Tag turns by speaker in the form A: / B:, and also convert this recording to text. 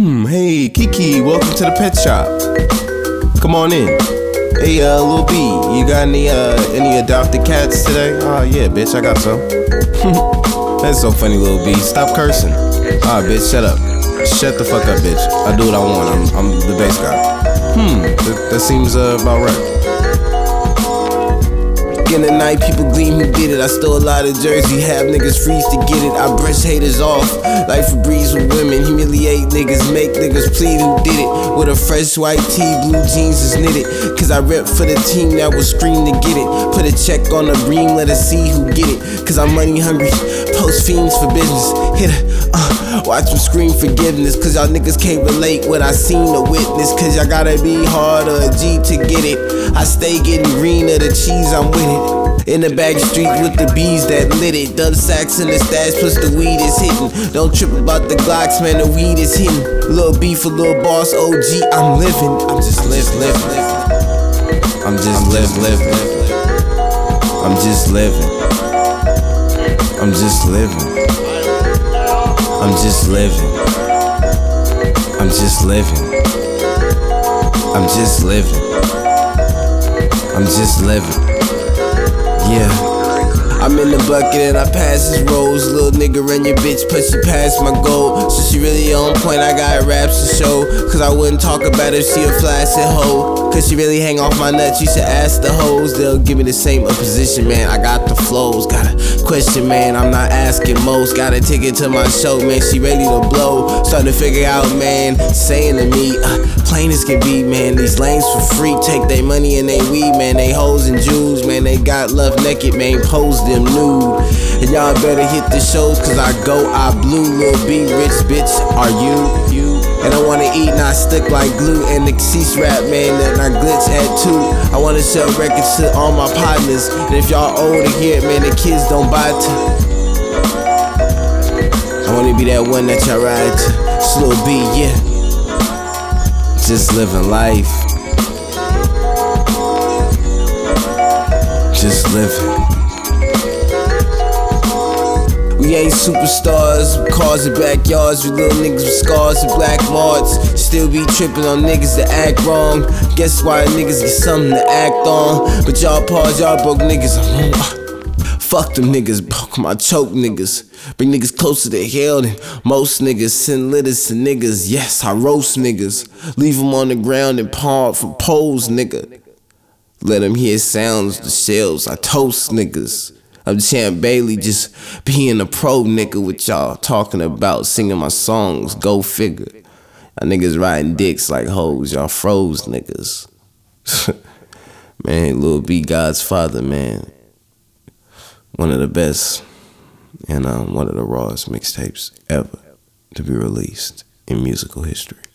A: Hey, Kiki, welcome to the pet shop. Come on in. Hey, Lil B, you got any adopted cats today? Oh, yeah, bitch, I got some. That's so funny, Lil B. Stop cursing. Bitch, shut up. Shut the fuck up, bitch. I do what I want. I'm the bass guy. That seems about right. In the night, people gleam who did it. I stole a lot of Jersey, have niggas freeze to get it. I brush haters off like Febreze with women. Humiliate niggas, make niggas plead who did it. With a fresh white tee, blue jeans is knitted. Cause I rep for the team that will scream to get it. Put a check on the bream, let us see who get it. Cause I'm money hungry, post fiends for business. Hit her, watch them scream forgiveness. Cause y'all niggas can't relate what I seen or witness. Cause y'all gotta be hard or a G to get it. I stay getting green of the cheese, I'm with it. In the back streets with the bees that lit it. Dub sacks in the stash plus the weed is hitting. Don't trip about the Glocks, man, the weed is hitting. Lil B for Lil Boss OG, I'm living. I'm just living. I'm just living. I'm just living. I'm just living. I'm just living. I'm just living. I'm just living. I'm just living. Yeah, I'm in the bucket and I pass his rolls. Little nigga run your bitch, but she passed my goal. So she really on point, I got raps to show. Cause I wouldn't talk about if she a flaccid hoe. Cause she really hang off my nuts, you should ask the hoes. They'll give me the same position, man. I got the flows, got a question, man. I'm not asking most. Got a ticket to my show, man. She ready to blow. Starting to figure out, man. Saying to me, plain as can be, man. These lanes for free, take their money and they weed, man. They hoes and Jews, man. They got love naked, man. Pose them nude. And y'all better hit the shows, cause I go, I blue. Lil B, rich bitch, are you? And I wanna eat, not stick like glue. And the cease rap, man, that I glitch at too. I wanna sell records to all my partners. And if y'all old to hear it, man, the kids don't buy it. I wanna be that one that y'all ride to. It's Lil B, yeah. Just living life. Just living. We ain't superstars, cars and backyards. We little niggas with scars and black marks. Still be tripping on niggas that act wrong. Guess why niggas get something to act on. But y'all pause, y'all broke niggas. Fuck them niggas, broke my choke niggas. Bring niggas closer to hell than most niggas. Send letters to niggas, yes, I roast niggas. Leave them on the ground and pawn from poles, nigga. Let them hear sounds, the shells, I toast niggas. I'm Champ Bailey, just being a pro nigga with y'all talking about singing my songs, go figure. Y'all niggas riding dicks like hoes, y'all froze niggas. Man, Lil B, God's father, man. One of the best and one of the rawest mixtapes ever to be released in musical history.